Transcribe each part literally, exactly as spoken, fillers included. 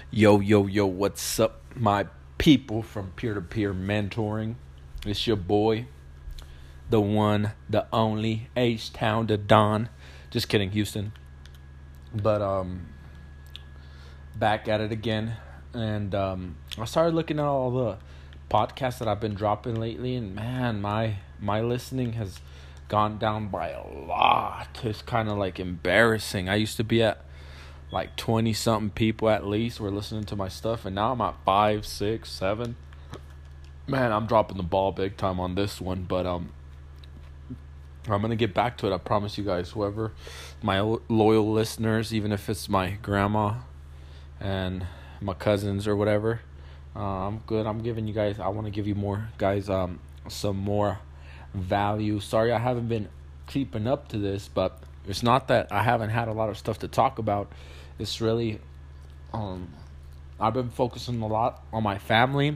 Yo, yo, yo, what's up, my people from peer to peer mentoring? It's your boy, the one, the only, H Town the Don. Just kidding, Houston. But, um, back at it again. And, um, I started looking at all the podcasts that I've been dropping lately, and man, my, my listening has gone down by a lot. It's kind of like embarrassing. I used to be at like twenty something people at least were listening to my stuff, and now I'm at five, six, seven. Man, I'm dropping the ball big time on this one, but um I'm gonna get back to it. I promise you guys. Whoever my loyal listeners, even if it's my grandma and my cousins or whatever, uh, I'm good. I'm giving you guys, I want to give you more guys um some more value. Sorry I haven't been keeping up to this, but it's not that I haven't had a lot of stuff to talk about. It's really, um, I've been focusing a lot on my family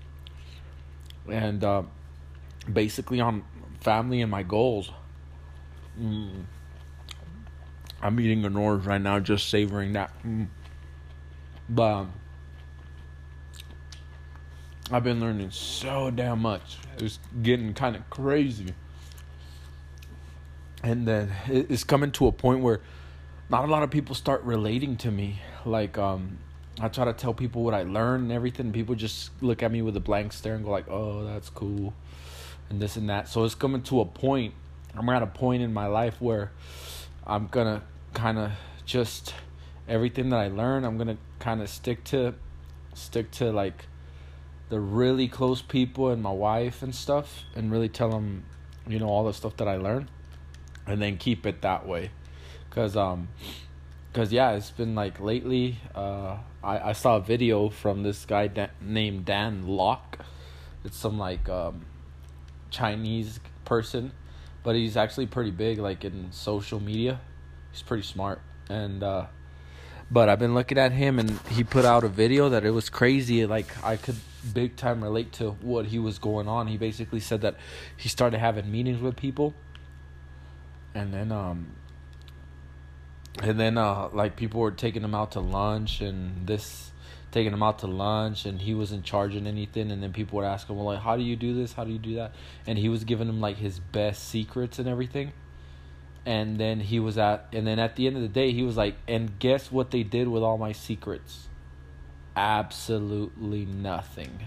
and uh, basically on family and my goals. Mm. I'm eating an orange right now, just savoring that. Mm. But um, I've been learning so damn much. It's getting kind of crazy. And then it's coming to a point where not a lot of people start relating to me. Like, um, I try to tell people what I learned and everything. People just look at me with a blank stare and go like, oh, that's cool. And this and that. So it's coming to a point. I'm at a point in my life where I'm going to kind of just, everything that I learn, I'm going to kind of stick to, stick to like the really close people and my wife and stuff. And really tell them, you know, all the stuff that I learned. And then keep it that way. Cause um, cause yeah, it's been like lately. Uh, I I saw a video from this guy da- named Dan Lok. It's some like um, Chinese person, but he's actually pretty big, like in social media. He's pretty smart, and uh, but I've been looking at him, and he put out a video that it was crazy. Like I could big time relate to what he was going on. He basically said that he started having meetings with people, and then um. And then, uh, like, people were taking him out to lunch and this, taking him out to lunch, and he wasn't charging anything. And then people would ask him, well, like, how do you do this? How do you do that? And he was giving them, like, his best secrets and everything. And then he was at, and then at the end of the day, he was like, and guess what they did with all my secrets? Absolutely nothing.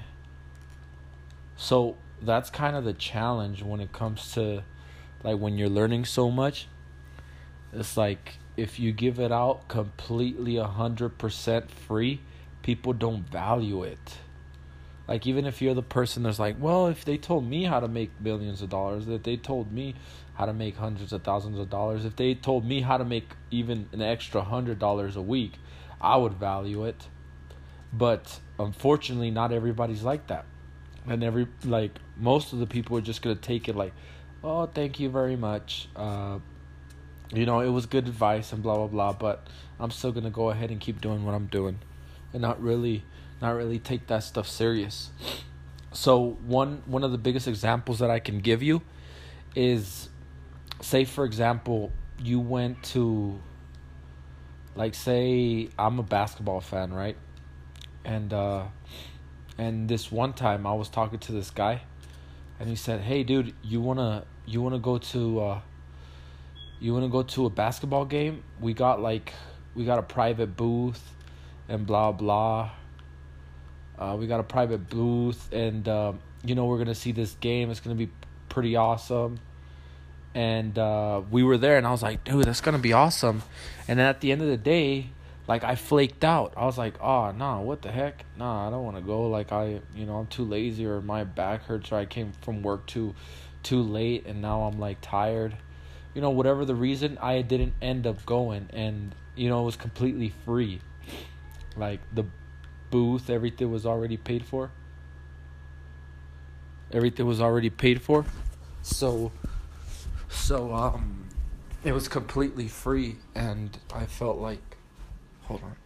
So that's kind of the challenge when it comes to, like, when you're learning so much. It's like, if you give it out completely one hundred percent free, people don't value it. Like, even if you're the person that's like, well, if they told me how to make millions of dollars, if they told me how to make hundreds of thousands of dollars, if they told me how to make even an extra one hundred dollars a week, I would value it. But unfortunately, not everybody's like that. And every, like, most of the people are just going to take it like, oh, thank you very much. Uh, You know, it was good advice and blah, blah, blah, but I'm still going to go ahead and keep doing what I'm doing and not really, not really take that stuff serious. So one, one of the biggest examples that I can give you is, say, for example, you went to, like, say, I'm a basketball fan, right? And, uh, and this one time I was talking to this guy and he said, hey, dude, you want to, you want to go to, uh, You want to go to a basketball game? We got like, we got a private booth and blah, blah. Uh, we got a private booth and, uh, you know, we're going to see this game. It's going to be pretty awesome. And uh, we were there and I was like, dude, that's going to be awesome. And then at the end of the day, like I flaked out. I was like, oh, nah, what the heck? Nah, I don't want to go. Like I, you know, I'm too lazy or my back hurts or I came from work too, too late and now I'm like tired. You know, whatever the reason, I didn't end up going. And, you know, it was completely free. Like, the booth, everything was already paid for. Everything was already paid for. So, so, um, it was completely free. And I felt like, hold on.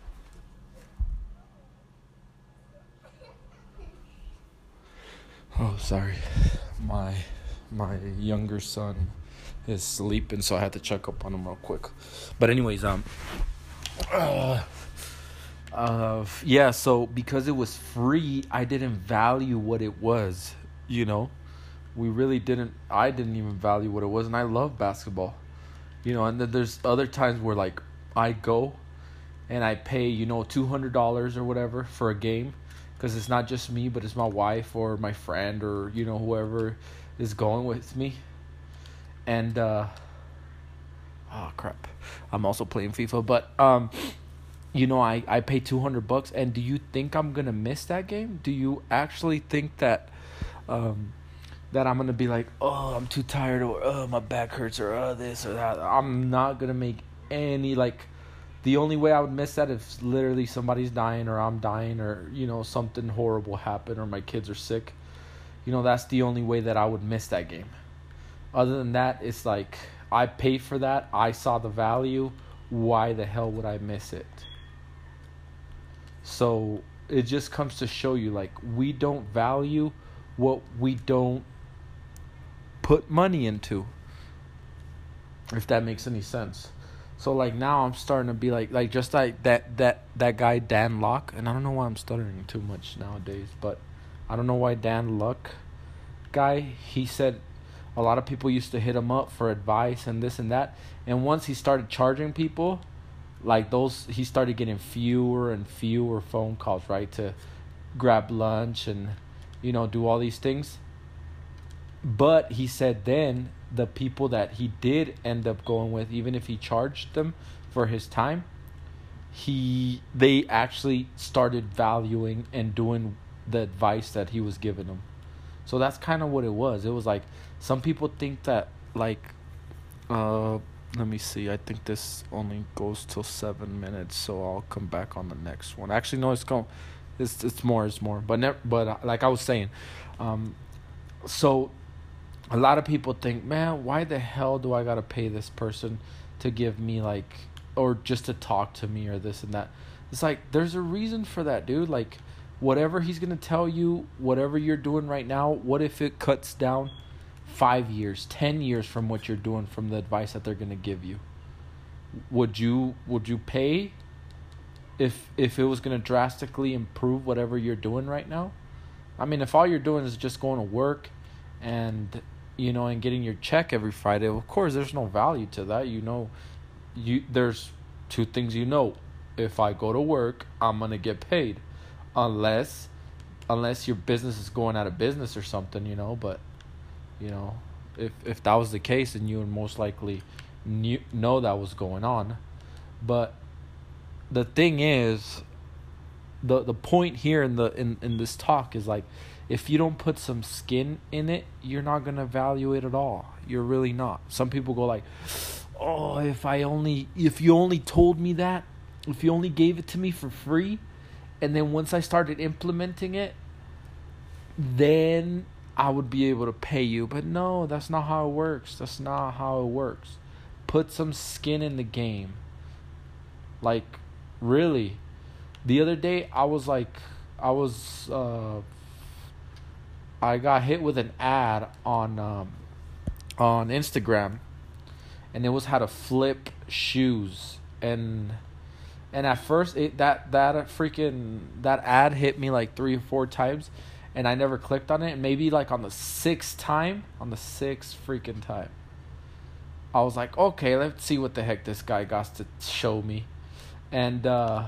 Oh, sorry. My, my younger son is sleeping, so I had to check up on him real quick. But anyways, um, uh, Uh, yeah, so because it was free, I didn't value what it was, you know? We really didn't, I didn't even value what it was, and I love basketball, you know? And then there's other times where, like, I go and I pay, you know, two hundred dollars or whatever for a game, because it's not just me, but it's my wife or my friend or, you know, whoever is going with me. And, uh, oh, crap. I'm also playing FIFA, but, um... you know, I, I pay two hundred bucks, and do you think I'm going to miss that game? Do you actually think that um, that I'm going to be like, oh, I'm too tired, or oh, my back hurts, or oh, this or that? I'm not going to make any, like, the only way I would miss that if literally somebody's dying, or I'm dying, or, you know, something horrible happened, or my kids are sick. You know, that's the only way that I would miss that game. Other than that, it's like, I paid for that. I saw the value. Why the hell would I miss it? So it just comes to show you, like, we don't value what we don't put money into, if that makes any sense. So, like, now I'm starting to be like, like just like that, that, that guy, Dan Locke, and I don't know why I'm stuttering too much nowadays, but I don't know why Dan Locke guy, he said a lot of people used to hit him up for advice and this and that, and once he started charging people, like those, he started getting fewer and fewer phone calls, right, to grab lunch and, you know, do all these things. But he said then the people that he did end up going with, even if he charged them for his time, he they actually started valuing and doing the advice that he was giving them. So that's kind of what it was. It was like, some people think that, like, uh let me see. I think this only goes till seven minutes, so I'll come back on the next one. Actually, no, it's going. It's it's more. It's more. But never, but uh, like I was saying, um, so a lot of people think, man, why the hell do I gotta pay this person to give me, like, or just to talk to me or this and that? It's like, there's a reason for that, dude. Like, whatever he's gonna tell you, whatever you're doing right now, what if it cuts down five years, ten years from what you're doing, from the advice that they're gonna give you? Would you would you pay if if it was gonna drastically improve whatever you're doing right now? I mean, if all you're doing is just going to work and, you know, and getting your check every Friday, of course there's no value to that. You know, you there's two things, you know. If I go to work, I'm gonna get paid. Unless unless your business is going out of business or something, you know, but you know, if if that was the case, then you would most likely knew, know that was going on. But the thing is, the the point here in the in, in this talk is, like, if you don't put some skin in it, you're not gonna value it at all. You're really not. Some people go like, oh, if I only if you only told me that, if you only gave it to me for free, and then once I started implementing it, then I would be able to pay you. But no, that's not how it works. That's not how it works. Put some skin in the game. Like, really. The other day, I was like, I was, uh, I got hit with an ad on, um, on Instagram, and it was how to flip shoes. And, and at first, it that that freaking that ad hit me like three or four times. And I never clicked on it. And maybe like on the sixth time, on the sixth freaking time, I was like, okay, let's see what the heck this guy got to show me. And uh,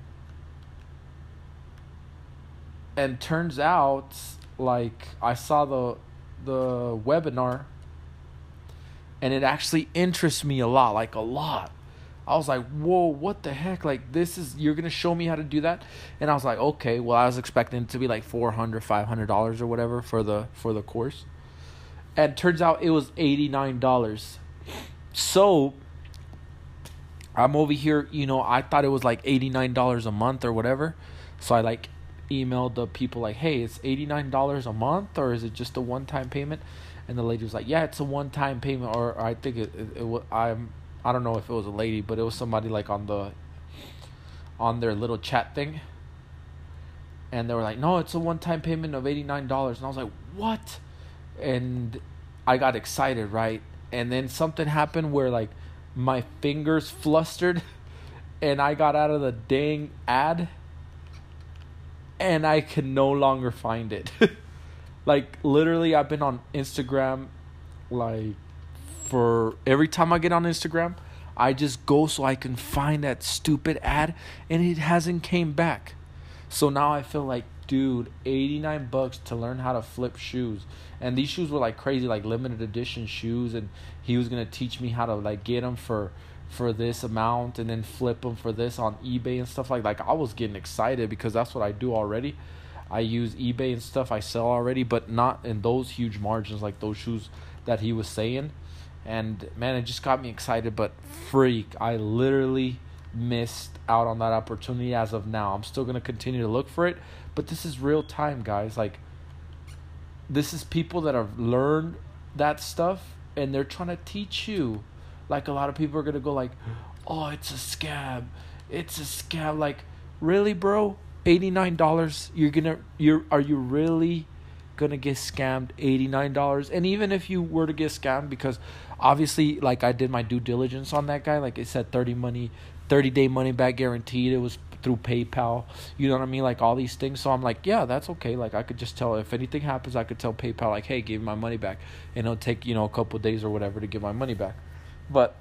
and turns out, like, I saw the the webinar, and it actually interests me a lot, like a lot. I was like, whoa, what the heck? Like, this is, you're going to show me how to do that? And I was like, okay, well, I was expecting it to be like four hundred dollars, five hundred dollars or whatever for the for the course. And turns out it was eighty-nine dollars. So, I'm over here, you know, I thought it was like eighty-nine dollars a month or whatever. So I like emailed the people like, hey, it's eighty-nine dollars a month, or is it just a one-time payment? And the lady was like, yeah, it's a one-time payment. Or I think it, it, it I'm... I don't know if it was a lady, but it was somebody like on the on their little chat thing. And they were like, no, it's a one-time payment of eighty-nine dollars. And I was like, what? And I got excited, right? And then something happened where, like, my fingers flustered and I got out of the dang ad, and I can no longer find it. Like, literally, I've been on Instagram, like, for every time I get on Instagram, I just go so I can find that stupid ad, and it hasn't came back. So now I feel like, dude, eighty-nine bucks to learn how to flip shoes. And these shoes were like crazy, like limited edition shoes, and he was going to teach me how to like get them for for this amount and then flip them for this on eBay and stuff like like I was getting excited because that's what I do already. I use eBay and stuff, I sell already, but not in those huge margins like those shoes that he was saying. And man, it just got me excited, but freak, I literally missed out on that opportunity as of now. I'm still going to continue to look for it, but this is real time, guys. Like, this is people that have learned that stuff, and they're trying to teach you. Like, a lot of people are going to go like, oh, it's a scam. It's a scam. Like, really, bro? eighty-nine dollars? You're going to, you're, are you really going to get scammed eighty-nine dollars? And even if you were to get scammed, because obviously, like, I did my due diligence on that guy. Like, it said thirty money, thirty day money back guaranteed. It was through PayPal. You know what I mean? Like, all these things. So I'm like, yeah, that's okay. Like, I could just tell, if anything happens, I could tell PayPal, like, hey, give me my money back. And it'll take, you know, a couple days or whatever to get my money back. But,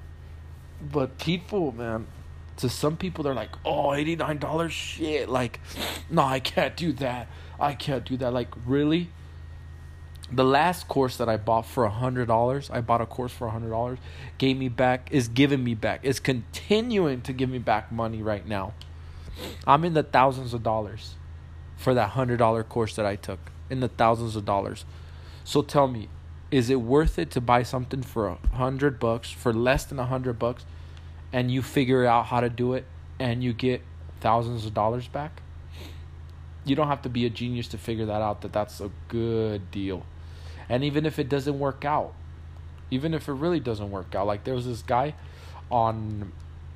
but people, man, to some people, they're like, oh, eighty-nine dollars? Shit. Like, no, I can't do that. I can't do that. Like, really? The last course that I bought for one hundred dollars, I bought a course for one hundred dollars, gave me back, is giving me back, is continuing to give me back money right now. I'm in the thousands of dollars for that one hundred dollars course that I took, in the thousands of dollars. So tell me, is it worth it to buy something for a hundred bucks, for less than a hundred bucks, and you figure out how to do it, and you get thousands of dollars back? You don't have to be a genius to figure that out, that that's a good deal. And even if it doesn't work out, even if it really doesn't work out, like there was this guy on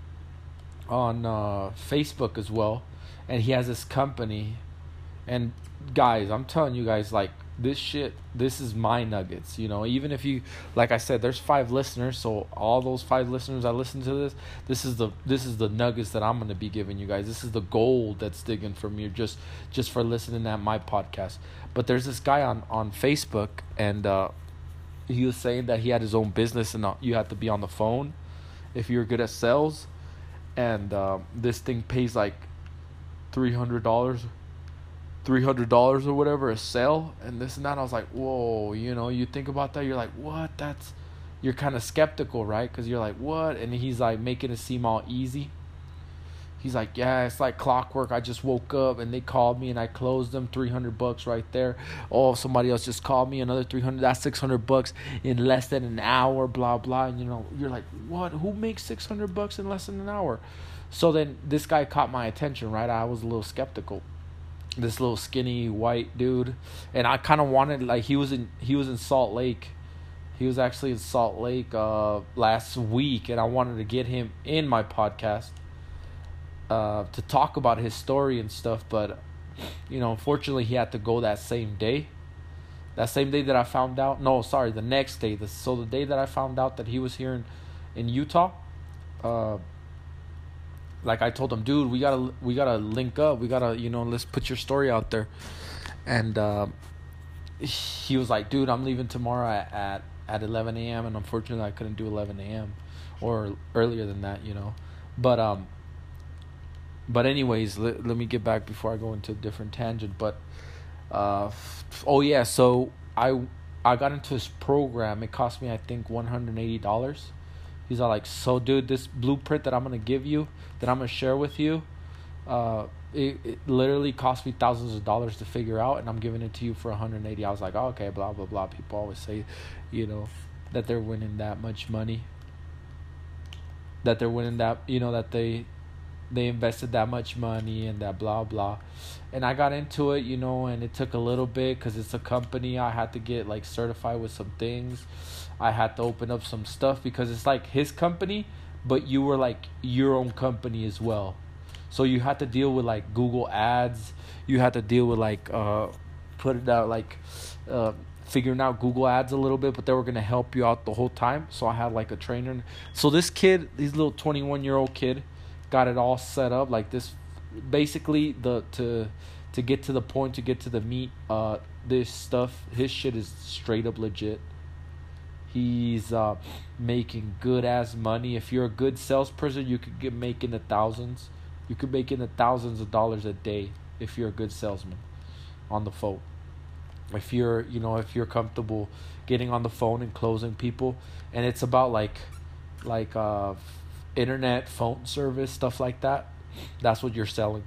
on uh, Facebook as well, and he has this company. And guys, I'm telling you guys, like, this shit, this is my nuggets, you know. Even if you, like I said, there's five listeners, so all those five listeners that listen to this, this is the this is the nuggets that I'm gonna be giving you guys. This is the gold that's digging from you just just for listening at my podcast. But there's this guy on on Facebook, and uh, he was saying that he had his own business, and you had to be on the phone if you're good at sales, and uh, this thing pays like three hundred dollars. three hundred dollars or whatever a sale, and this and that. I was like, whoa, you know, you think about that, you're like, what? That's, you're kind of skeptical, right? Because you're like, what? And he's like making it seem all easy. He's like, yeah, it's like clockwork. I just woke up and they called me and I closed them. three hundred bucks right there. Oh, somebody else just called me, another three hundred. That's six hundred bucks in less than an hour, blah blah. And you know, you're like, what? Who makes six hundred bucks in less than an hour? So then this guy caught my attention, right? I was a little skeptical. This little skinny white dude, and I kind of wanted, like, he was in he was in Salt Lake. He was actually in Salt Lake uh last week, and I wanted to get him in my podcast uh to talk about his story and stuff. But you know, unfortunately, he had to go that same day. That same day that I found out. No, sorry, the next day. The, so the day that I found out that he was here in in Utah. Uh, Like I told him, dude, we gotta we gotta link up. We gotta, you know, let's put your story out there. And uh, he was like, dude, I'm leaving tomorrow at, at, at eleven a.m. And unfortunately, I couldn't do eleven a.m. or earlier than that, you know. But um, but anyways, let, let me get back before I go into a different tangent. But uh, oh yeah, so I I got into his program. It cost me, I think, one hundred eighty dollars. He's all like, so dude, this blueprint that I'm going to give you, that I'm going to share with you, uh, it, it literally cost me thousands of dollars to figure out, and I'm giving it to you for one hundred eighty. I was like, oh, okay, blah, blah, blah. People always say, you know, that they're winning that much money, that they're winning that, you know, that they they invested that much money and that blah, blah. And I got into it, you know, and it took a little bit because it's a company. I had to get, like, certified with some things. I had to open up some stuff because it's like his company, but you were like your own company as well. So you had to deal with like Google ads. You had to deal with like uh, put it out like uh, figuring out Google ads a little bit, but they were going to help you out the whole time. So I had like a trainer. So this kid, this little twenty-one year old kid, got it all set up like this. Basically, the to to get to the point, to get to the meat, uh, this stuff, his shit is straight up legit. He's uh, making good ass money. If you're a good salesperson, you could get making the thousands. You could make in the thousands of dollars a day if you're a good salesman on the phone. If you're, you know, if you're comfortable getting on the phone and closing people, and it's about like, like uh, internet phone service, stuff like that. That's what you're selling.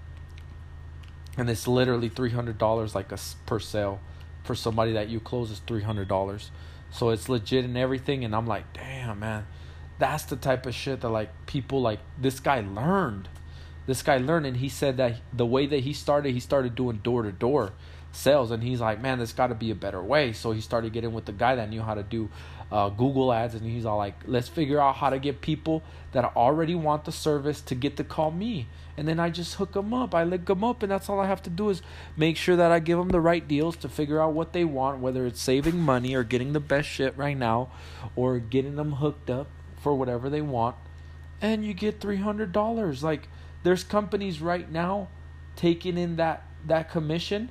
And it's literally three hundred dollars like a per sale for somebody that you close is three hundred dollars. So it's legit and everything. And I'm like, damn, man, that's the type of shit that like people like this guy learned. This guy learned, and he said that the way that he started, he started doing door-to-door sales. And he's like, man, there's got to be a better way. So he started getting with the guy that knew how to do uh, Google ads. And he's all like, let's figure out how to get people that already want the service to get to call me. And then I just hook them up. I link them up, and that's all I have to do is make sure that I give them the right deals to figure out what they want, whether it's saving money or getting the best shit right now or getting them hooked up for whatever they want. And you get three hundred dollars. Like, there's companies right now taking in that, that commission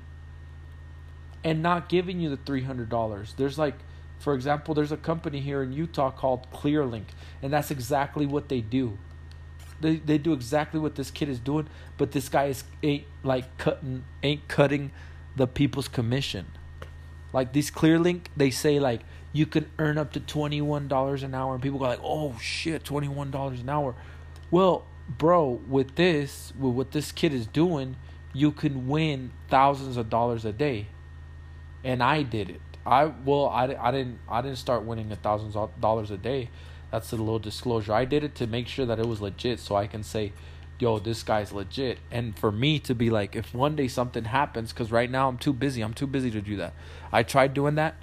and not giving you the three hundred dollars. There's like, for example, there's a company here in Utah called ClearLink, and that's exactly what they do. They they do exactly what this kid is doing, but this guy is ain't like cutting ain't cutting the people's commission. Like these ClearLink, they say like you can earn up to twenty-one dollars an hour, and people go like, oh shit, twenty-one dollars an hour. Well, bro, with this, with what this kid is doing, you can win thousands of dollars a day. And I did it. I well, I, I didn't I didn't start winning a thousand dollars a day. That's a little disclosure. I did it to make sure that it was legit, so I can say, yo, this guy's legit. And for me to be like, if one day something happens, because right now I'm too busy. I'm too busy to do that. I tried doing that,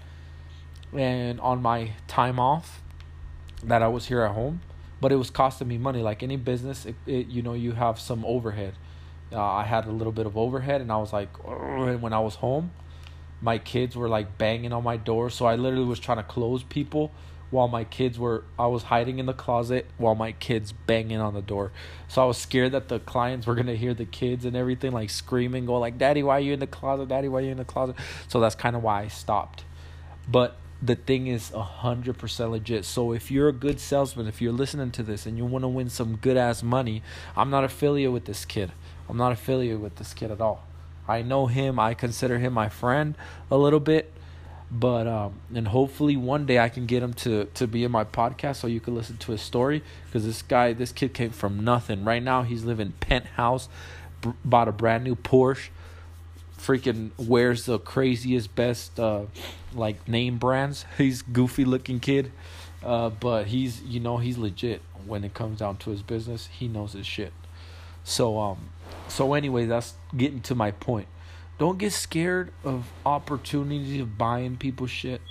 and on my time off that I was here at home, but it was costing me money. Like any business, it, it you know, you have some overhead. Uh, I had a little bit of overhead, and I was like, and when I was home, my kids were like banging on my door. So I literally was trying to close people while my kids were, I was hiding in the closet while my kids banging on the door. So I was scared that the clients were going to hear the kids and everything like screaming, going like, Daddy, why are you in the closet? Daddy, why are you in the closet? So that's kind of why I stopped. But the thing is one hundred percent legit. So if you're a good salesman, if you're listening to this and you want to win some good ass money, I'm not affiliated with this kid. I'm not affiliated with this kid at all. I know him. I consider him my friend a little bit. But, um, and hopefully one day I can get him to, to be in my podcast so you can listen to his story. Because this guy, this kid came from nothing. Right now he's living penthouse, b- bought a brand new Porsche, freaking wears the craziest, best, uh, like name brands. He's goofy looking kid. Uh, but he's, you know, he's legit when it comes down to his business. He knows his shit. So, um, so anyway, that's getting to my point. Don't get scared of opportunities of buying people's shit,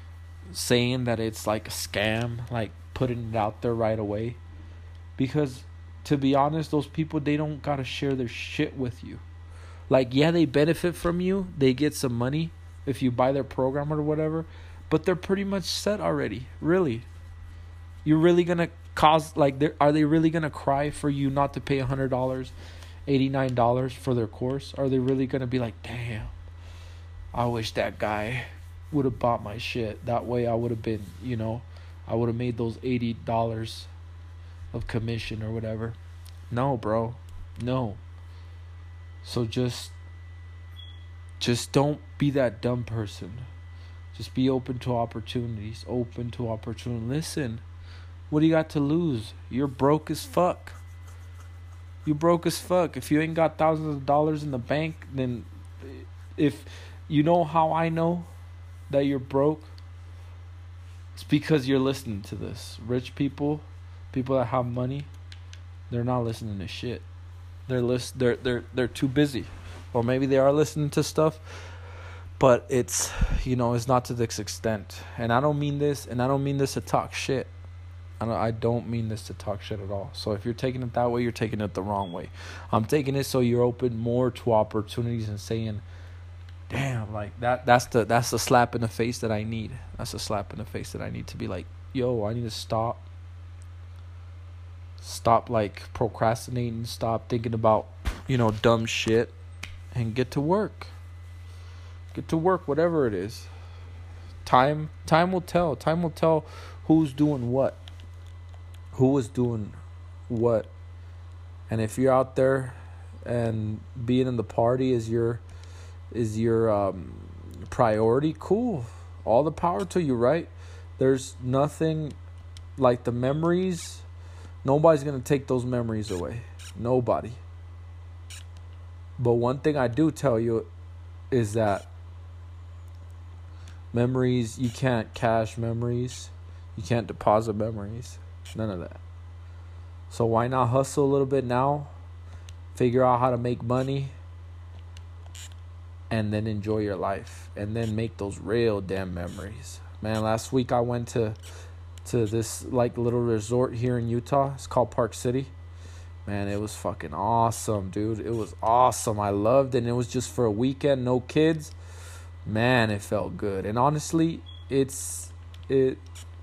saying that it's like a scam, like putting it out there right away. Because to be honest, those people, they don't gotta share their shit with you. Like, yeah, they benefit from you. They get some money if you buy their program or whatever. But they're pretty much set already. Really. You're really gonna cause, like, are they really gonna cry for you not to pay one hundred dollars? eighty-nine dollars for their course? Are they really going to be like, damn, I wish that guy would have bought my shit. That way I would have been, you know, I would have made those eighty dollars of commission or whatever. No, bro. No. So just, just don't be that dumb person. Just be open to opportunities. Open to opportunity. Listen, what do you got to lose? You're broke as fuck. You broke as fuck. If you ain't got thousands of dollars in the bank, then if you know how I know that you're broke, it's because you're listening to this. Rich people, people that have money, they're not listening to shit. They're list they're they're they're too busy. Or maybe they are listening to stuff, but it's, you know, it's not to this extent. And I don't mean this, and I don't mean this to talk shit. I don't, I don't mean this to talk shit at all. So if you're taking it that way, you're taking it the wrong way. I'm taking it so you're open more to opportunities and saying, damn, like that that's the that's the slap in the face that I need. That's the slap in the face that I need to be like, yo, I need to stop. Stop like procrastinating, stop thinking about, you know, dumb shit, and get to work. Get to work, whatever it is. Time time will tell. Time will tell who's doing what. Who is doing what. And if you're out there and being in the party is your is your um, priority, cool. All the power to you, right? There's nothing like the memories. Nobody's going to take those memories away. Nobody. But one thing I do tell you is that memories, you can't cash memories. You can't deposit memories. None of that. So why not hustle a little bit now? Figure out how to make money. And then enjoy your life. And then make those real damn memories. Man, last week I went to to this like little resort here in Utah. It's called Park City. Man, it was fucking awesome, dude. It was awesome. I loved it. And it was just for a weekend, no kids. Man, it felt good. And honestly, it's it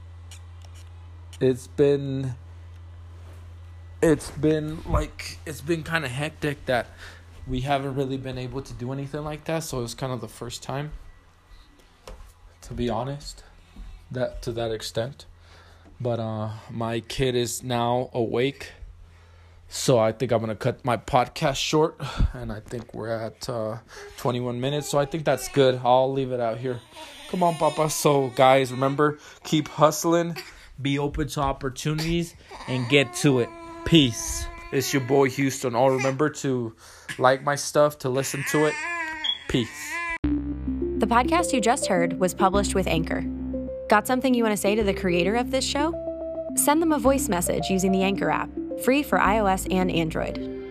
it's been it's been like it's been kind of hectic that we haven't really been able to do anything like that. So it was kind of the first time, to be honest, that to that extent. But uh, my kid is now awake. So I think I'm going to cut my podcast short. And I think we're at uh, twenty-one minutes. So I think that's good. I'll leave it out here. Come on, Papa. So, guys, remember, keep hustling. Be open to opportunities. And get to it. Peace. It's your boy, Houston. All remember to like my stuff, to listen to it. Peace. The podcast you just heard was published with Anchor. Got something you want to say to the creator of this show? Send them a voice message using the Anchor app, free for iOS and Android.